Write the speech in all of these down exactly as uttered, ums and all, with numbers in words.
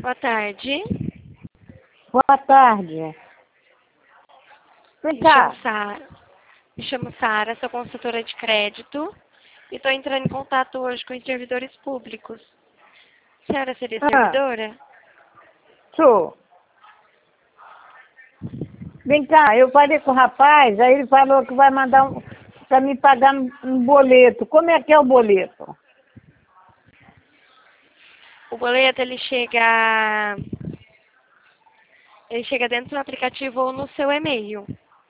Boa tarde. Boa tarde. Vem Me cá. chamo Sara. Me chamo Sara, sou consultora de crédito e estou entrando em contato hoje com os servidores públicos. A senhora seria Ah, servidora? sou. Vem cá, eu falei com o rapaz, aí ele falou que vai mandar um, para me pagar um, um boleto. Como é que é o boleto? O boleto, ele chega... Ele chega dentro do aplicativo ou no seu e-mail.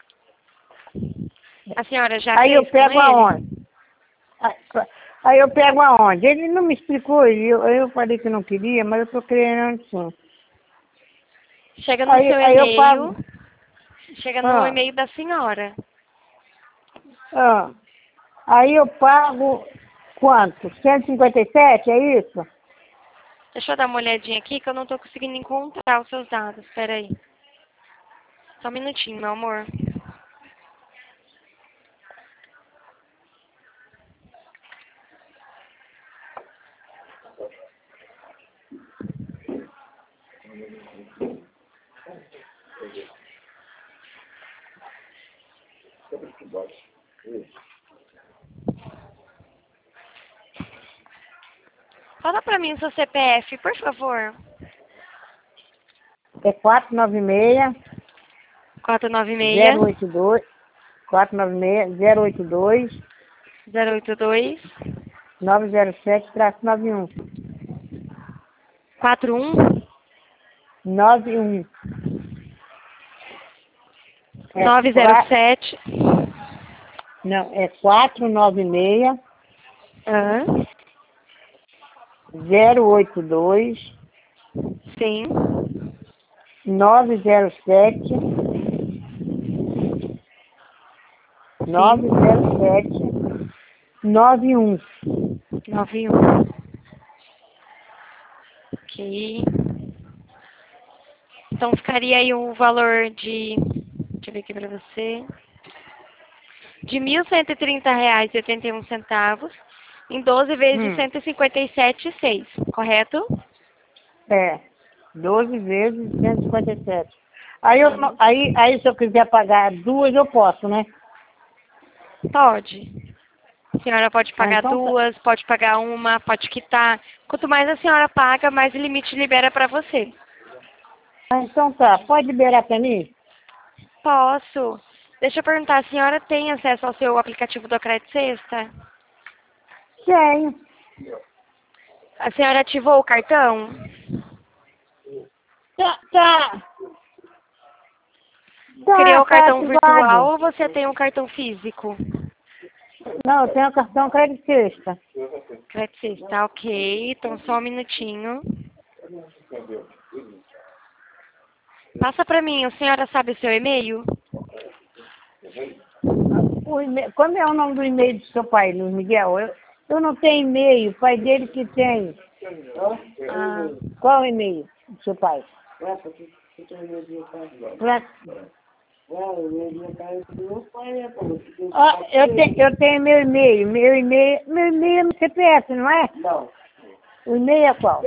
A senhora já Aí eu fez com pego ele? aonde? Aí aí eu pego aonde? Ele não me explicou, eu, eu falei que não queria, mas eu estou querendo sim. Chega no Aí, seu aí eu e-mail. pago. Chega no Ah, e-mail da senhora. ah, aí eu pago quanto? cento e cinquenta e sete, é isso? Deixa eu dar uma olhadinha aqui que eu não estou conseguindo encontrar os seus dados. Espera aí. Só um minutinho, meu amor. Fala pra mim o seu C P F, por favor. É quatro nove seis, quatro nove seis, zero oito dois, quatro nove seis, zero oito dois, zero oito dois, nove zero sete, nove um. quatro um, nove um. É nove zero qua- sete. Não, é quatro nove seis, Ah, zero oito dois, sim. nove zero sete, nove zero Sim. sete, nove um. nove um. Ok. Então ficaria aí o valor de... Deixa eu ver aqui pra você. De mil cento e trinta reais e oitenta e um centavos em doze vezes de Hum, cento e cinquenta e sete e seis, correto? é, doze vezes cento e cinquenta e sete. Aí, eu, não- aí, aí, se eu quiser pagar duas, eu posso, né? Pode. A senhora pode Ah, pagar então tá. duas, pode pagar uma, pode quitar. Quanto mais a senhora paga, mais o limite libera para você. Ah, então tá. Pode liberar pra mim? Posso. Deixa eu perguntar, a senhora tem acesso ao seu aplicativo do Crédito Sexta? Tenho. A senhora ativou o cartão? Tá, tá. Criou Tá, o tá cartão virtual ativado. ou você tem um cartão físico? Não, eu tenho cartão crédito sexta. Crédito Sexta, ok. Então só um minutinho. Passa para mim, a senhora sabe o seu e-mail? O e-mail, como é o nome do e-mail do seu pai, Luiz Miguel? Eu, eu não tenho e-mail, o pai dele que tem. Ah, Qual é o e-mail do seu pai? Pra- Ó, eu, te, eu tenho meu e-mail, meu e-mail, meu e-mail é no C P F, não é? Não. O e-mail é qual?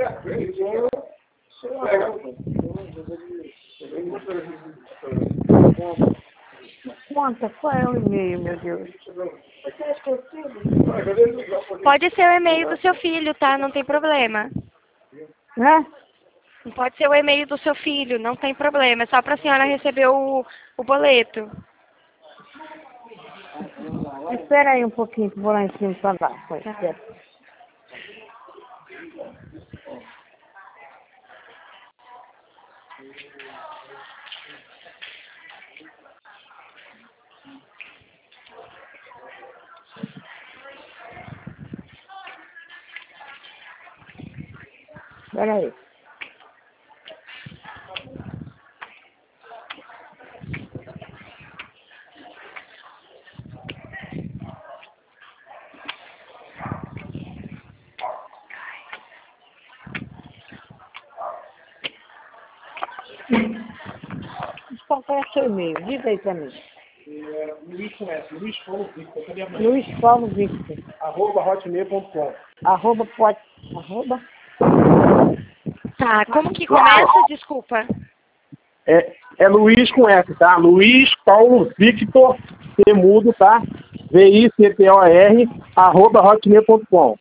Conta, qual é o e-mail, meu Deus? pode ser o e-mail do seu filho, tá? Não tem problema. Né? Pode ser o e-mail do seu filho, não tem problema. É só para a senhora receber o, o boleto. Espera aí um pouquinho, que eu vou lá em cima falar. Foi, Tá. espera. Espera aí. Qual é o seu e-mail? Diga aí pra mim. É, Luiz começa, Luiz Paulo Victor, cadê a mãe? Luiz Paulo Victor. Arroba hotmail ponto com. Arroba pode. Arroba Tá, como que começa? Desculpa. É, é Luiz com F, tá? Luiz Paulo Victor, T mudo, tá? V I C T O R, arroba hotmail ponto com.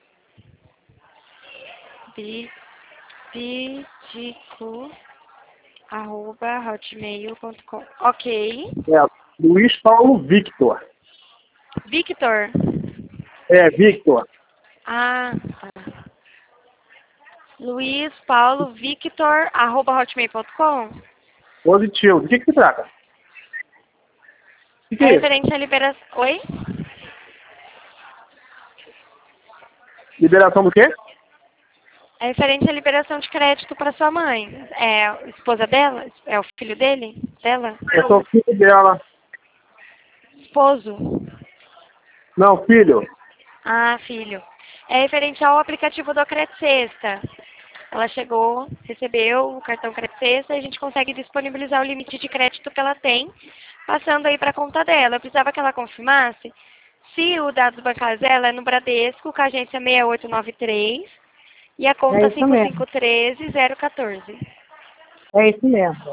Vitico, arroba hotmail ponto com. Ok. É, Luiz Paulo Victor. Victor. É, Victor. Ah, tá. Luiz Paulo Victor, arroba hotmail ponto com. Positivo. Do que que se trata? O que, que É é isso? referente à liberação. Oi? Liberação do quê? É referente à liberação de crédito para sua mãe. É a esposa dela? É o filho dele? Dela? Eu sou filho dela. Esposo? Não, filho. Ah, filho. É referente ao aplicativo do Crédito Sexta. Ela chegou, recebeu o cartão Crédito Sexta e a gente consegue disponibilizar o limite de crédito que ela tem, passando aí para a conta dela. Eu precisava que ela confirmasse se o dados bancários dela é no Bradesco, com a agência seis oito nove três e a conta É isso cinco mesmo. cinco um três zero um quatro. É isso mesmo.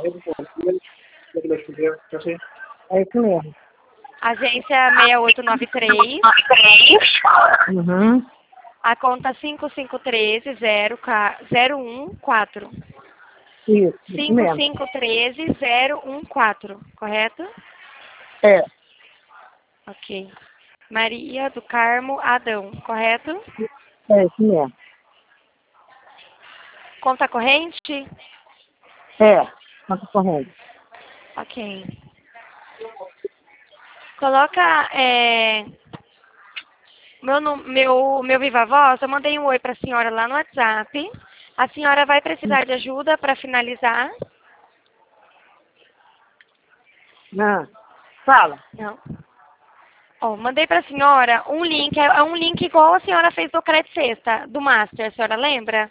É isso mesmo. Agência seis oito nove três, Uhum. a conta cinco cinco um três zero um quatro. Isso, isso cinco mesmo. cinco um três zero um quatro, correto? É, Ok. Maria do Carmo Adão, correto? é isso mesmo. Conta corrente? É, conta corrente. Ok. Coloca é, meu, nu- meu, meu Viva Voz, eu mandei um oi para a senhora lá no WhatsApp. A senhora vai precisar de ajuda para finalizar? Não. Fala. Não. Ó, mandei para a senhora um link, é é um link igual a senhora fez do Crédito Sexta, do Master, a senhora lembra?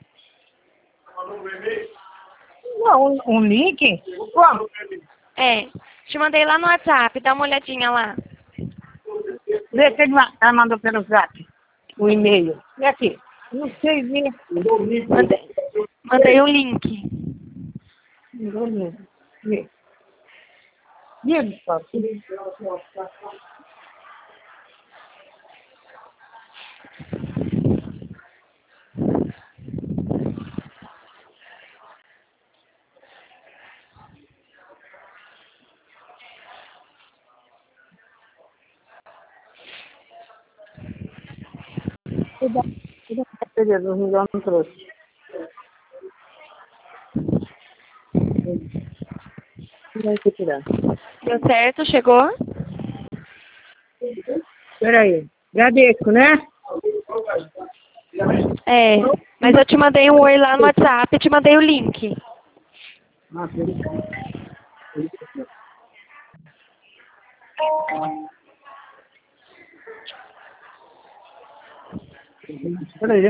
Não, um, um link? Como? É, te mandei lá no WhatsApp, dá uma olhadinha lá. Vê se ele ma- ela mandou pelo zap o e-mail. E aqui? Não sei ver. Mandei, mandei o link. Não vou ver. Vê. Vê, pessoal. Cuida, cuida com a carteira do Rio, não trouxe. Vai ter que tirar. Deu certo? Chegou? Peraí. Bradesco, né? É, mas eu te mandei um oi lá no WhatsApp e te mandei o link. Ah, peraí. Peraí.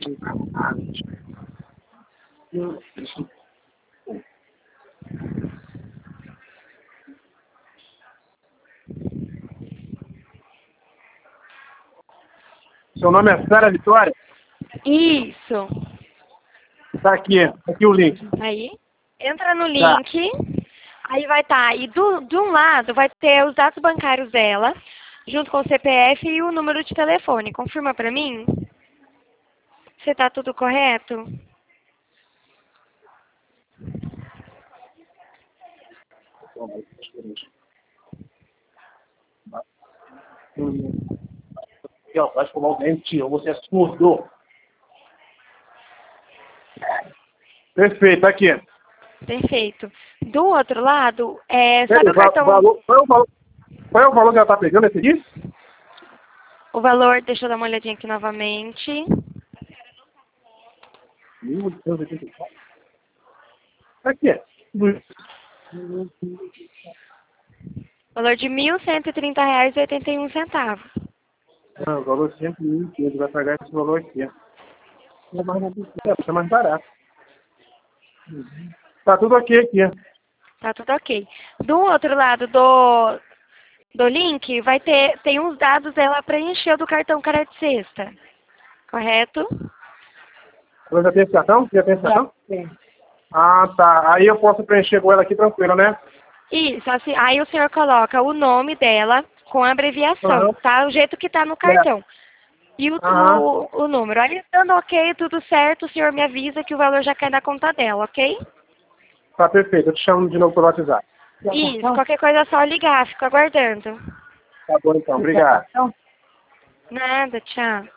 Seu nome é Sara Vitória? Isso. Tá aqui. Aqui o link. Aí, entra no Tá. link, aí vai estar, e do, de um lado vai ter os dados bancários dela, junto com o C P F e o número de telefone. Confirma pra mim se tá tudo correto. Aqui, ó, vai escovar o dente, você é surdo. Perfeito, tá aqui. Perfeito. Do outro lado, é, sabe Peraí, o cartão, valor, qual, é o valor, qual é o valor que ela tá pegando esse aqui? o valor, deixa eu dar uma olhadinha aqui novamente. Meu Deus, oitenta e quatro. Tá aqui. Valor de mil cento e trinta reais e oitenta e um centavos. Não, o valor é sempre mil e quinhentos, vai pagar esse valor aqui. É, é mais barato. Tá tudo ok aqui. Tá tudo ok. Do outro lado do, do link, vai ter, tem uns dados dela preencher do cartão Crédito Sexta. Correto? Ela já tem esse cartão? Já tem esse cartão? Tem. Ah, tá. Aí eu posso preencher com ela aqui tranquilo, né? Isso, assim, aí o senhor coloca o nome dela com a abreviação, Uhum. tá? O jeito que tá no cartão. E o, Aham. o, o número. Aí, estando ok, tudo certo, o senhor me avisa que o valor já cai na conta dela, ok? Tá perfeito. Eu te chamo de novo pelo WhatsApp. Isso, qualquer coisa é só ligar, fico aguardando. Tá bom então. Obrigado. Nada, tchau.